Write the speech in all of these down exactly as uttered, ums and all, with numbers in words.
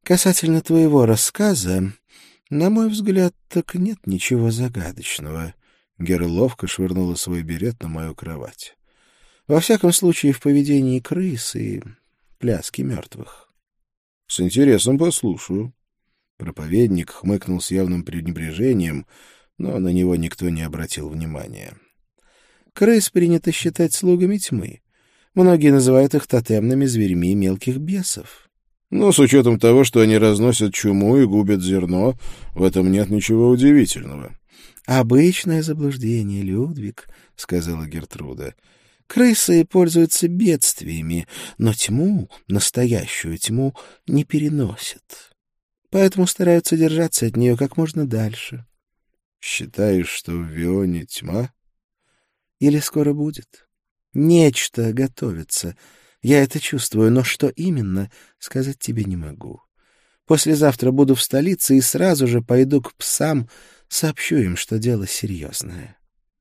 Касательно твоего рассказа, на мой взгляд, так нет ничего загадочного. Гера ловко швырнула свой берет на мою кровать. Во всяком случае, в поведении крыс и пляски мертвых. — С интересом послушаю. Проповедник хмыкнул с явным пренебрежением, но на него никто не обратил внимания. Крыс принято считать слугами тьмы. Многие называют их тотемными зверьми мелких бесов. Но с учетом того, что они разносят чуму и губят зерно, в этом нет ничего удивительного. — Обычное заблуждение, Людвиг, — сказала Гертруда. — Крысы пользуются бедствиями, но тьму, настоящую тьму, не переносят. Поэтому стараются держаться от нее как можно дальше. — Считаешь, что в Вионе тьма? — Или скоро будет. Нечто готовится. Я это чувствую, но что именно, сказать тебе не могу. Послезавтра буду в столице и сразу же пойду к псам, сообщу им, что дело серьезное.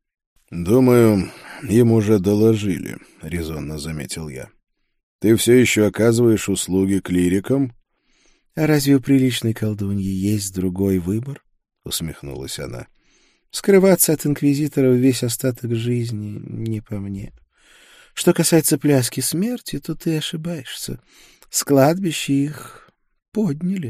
— Думаю, им уже доложили, — резонно заметил я. — Ты все еще оказываешь услуги клирикам? — А разве у приличной колдуньи есть другой выбор? — усмехнулась она. — Скрываться от инквизиторов весь остаток жизни не по мне. Что касается пляски смерти, то ты ошибаешься. С кладбища их подняли.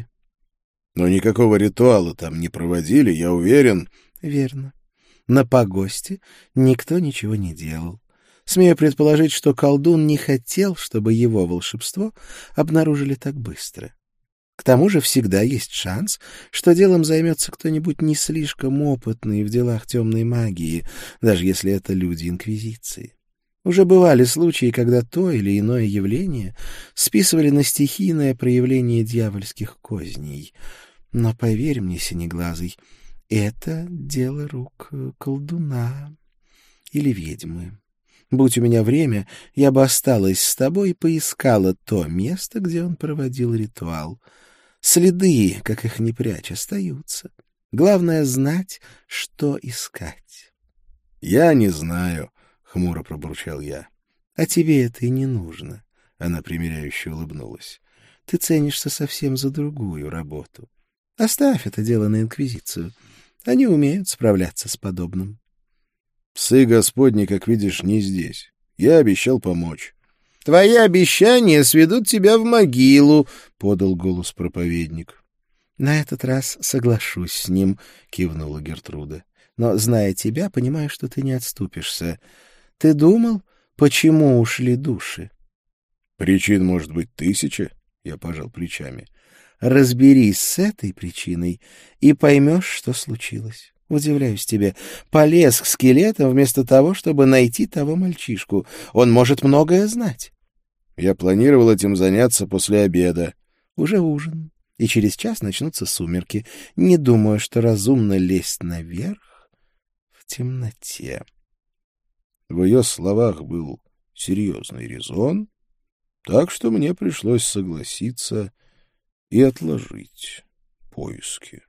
— Но никакого ритуала там не проводили, я уверен. — Верно. На погосте никто ничего не делал. Смею предположить, что колдун не хотел, чтобы его волшебство обнаружили так быстро. К тому же всегда есть шанс, что делом займется кто-нибудь не слишком опытный в делах темной магии, даже если это люди Инквизиции. Уже бывали случаи, когда то или иное явление списывали на стихийное проявление дьявольских козней. Но поверь мне, Синеглазый, это дело рук колдуна или ведьмы. Будь у меня время, я бы осталась с тобой и поискала то место, где он проводил ритуал. Следы, как их не прячь, остаются. Главное — знать, что искать. — Я не знаю, — хмуро пробурчал я. — А тебе это и не нужно, — она примиряюще улыбнулась. — Ты ценишься совсем за другую работу. Оставь это дело на Инквизицию. Они умеют справляться с подобным. — Псы Господни, как видишь, не здесь. Я обещал помочь. — Твои обещания сведут тебя в могилу, — подал голос проповедник. — На этот раз соглашусь с ним, — кивнула Гертруда. — Но, зная тебя, понимаю, что ты не отступишься. Ты думал, почему ушли души? — Причин может быть тысяча, — я пожал плечами. — Разберись с этой причиной и поймешь, что случилось. Удивляюсь тебе. Полез к скелетам вместо того, чтобы найти того мальчишку. Он может многое знать. Я планировал этим заняться после обеда. Уже ужин, и через час начнутся сумерки. Не думаю, что разумно лезть наверх в темноте. В ее словах был серьезный резон, так что мне пришлось согласиться и отложить поиски.